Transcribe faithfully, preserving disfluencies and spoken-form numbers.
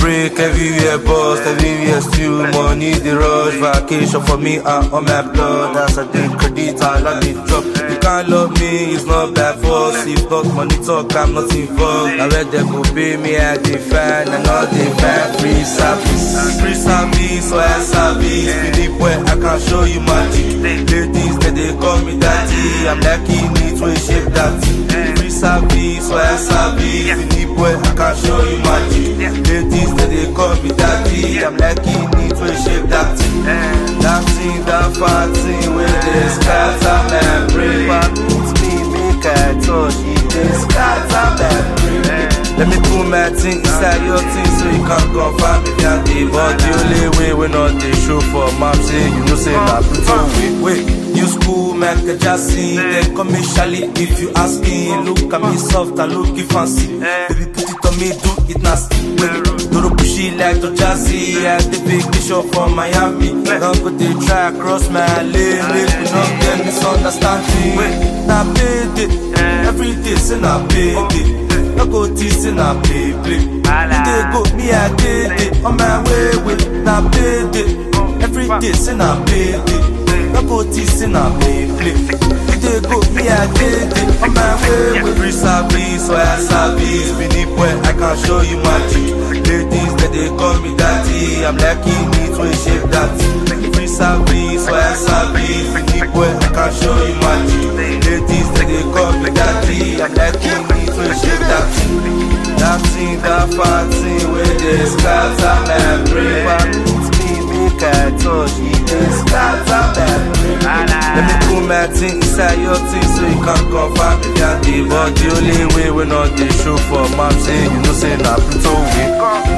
break, everywhere bust, everywhere steal. Money the rush, vacation for me and on my blood. That's a day credit, I love the drop. You can't love me, it's not bad for us. If not money talk, I'm not involved. I read they go pay me, I define, and all they find free service. Free service, so I service. Believe where I can show you magic. Ladies, that they call me daddy. I'm liking it when shape that. Free service, so I service. Believe where I can show you magic. Ladies, that they call me daddy. I'm liking it when shape that. That thing, that fat thing, where they scatter my brain. Permit me, make I touch it, they scatter my brain. Let me put my thing inside your thing so you can confirm if you're the but the only way we not the show for map say you know say na Pluto wait wait new school make a jazzy then commercially if you asking look at me soft and look fancy baby put it on me do it nasty wait don't push it like the jazzy I the vacation from Miami don't go they try across my lane make we not get misunderstanding wait na pay every day say na pay no go teasing a play play. You dey go me I did it on my way with na paid it. Every day say na paid it. No go teasing a play play. You dey go me I did it on my way with free service, so I service. Beneath where I can show you magic. Ladies that they call me daddy, I'm liking it when shape that. Free service, so I service. Beneath where I can show you magic. Ladies that they call me daddy, I'm liking it when shape that. That thing, that fat thing, where they scatter my brain. Permit me, make I touch it, they scatter my brain. Let me put my thing inside your thing so you can confirm if you're the but the only way we not the show for map say you know say na Pluto way.